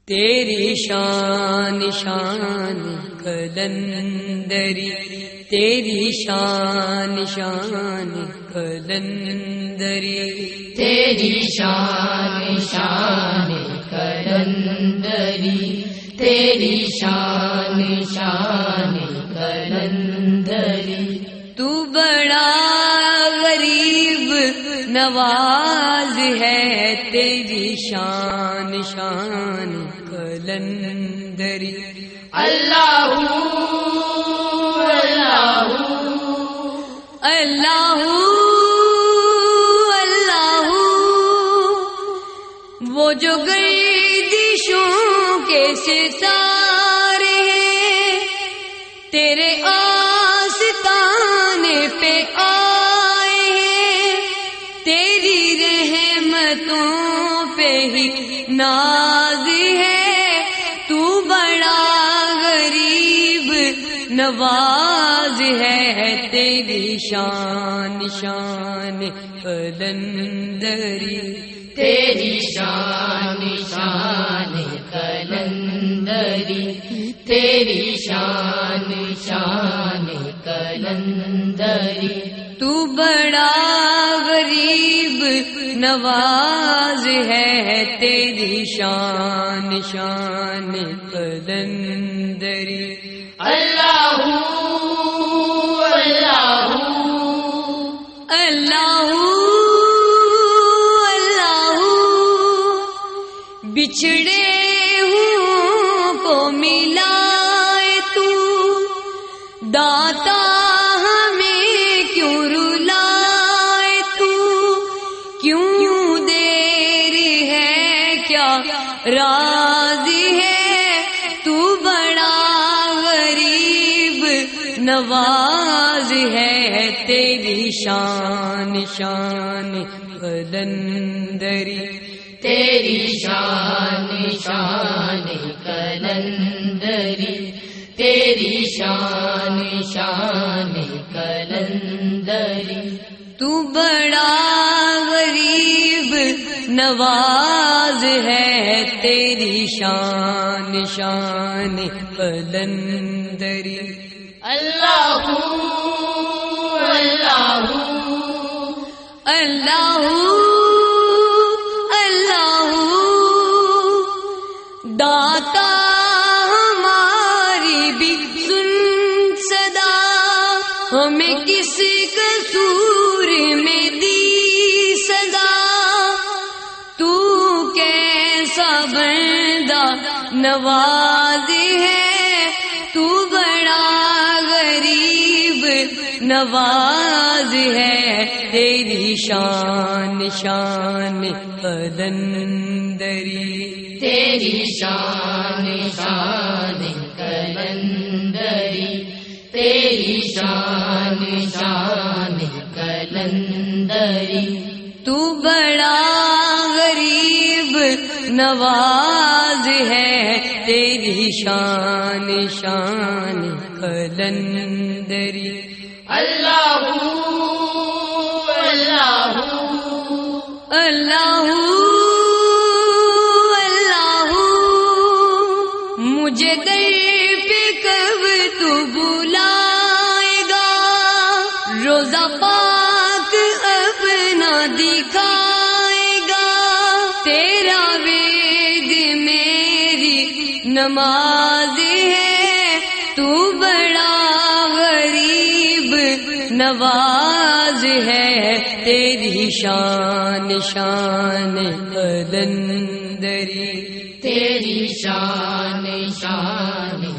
تیری شان شان قلندری، تیری شان شان قلندری، تیری شان شان قلندری، تیری شان شان قلندری، تو بڑا غریب نواز ہے، تیری شان شان قلندری، اللہ اللہ اللہ اللہ، وہ جو گردشوں کے ستارے ہیں، تیرے آستانے پہ آئے ہیں، تیری رحمتوں پہ ہی ناز ہے، تو بڑا غریب نواز ہے، تیری شان شان قلندری، تیری شان شان قلندری، تیری شان شان قلندری، تو بڑا غریب نواز ہے، تیری شان شان قلندری، اللہ اللہ اللہ اللہ، بچھڑے ہوں کو ملائے تو، داتا ہمیں کیوں رلائے تو، کیوں دیر ہے کیا راز ہے، تو بڑا غریب نواز ہے، تیری شان شان قلندری، تیری شان شان قلندری، تیری شان شان قلندری، تو بڑا غریب نواز ہے، تیری شان شان قلندری، اللہ اللہ اللہ اللہ، داتا ہماری بھی سن صدا، ہمیں کس قصور میں دی سزا، تو کیسا بندہ نواز ہے، تو بڑا غریب نواز ہے، تیری شان شان قلندری، تیری شان شان قلندری، تیری شان شان قلندری، تو بڑا غریب نواز ہے، تیری شان شان قلندری، اللہ اللہ اللہ اللہ، مجھے در پہ کب تو بلائے گا، روزہ پاک اپنا دکھائے گا، تیرا وید میری نماز ہے، تو بڑا غریب نواز ہے، تیری شان شان قلندری، تیری شان شان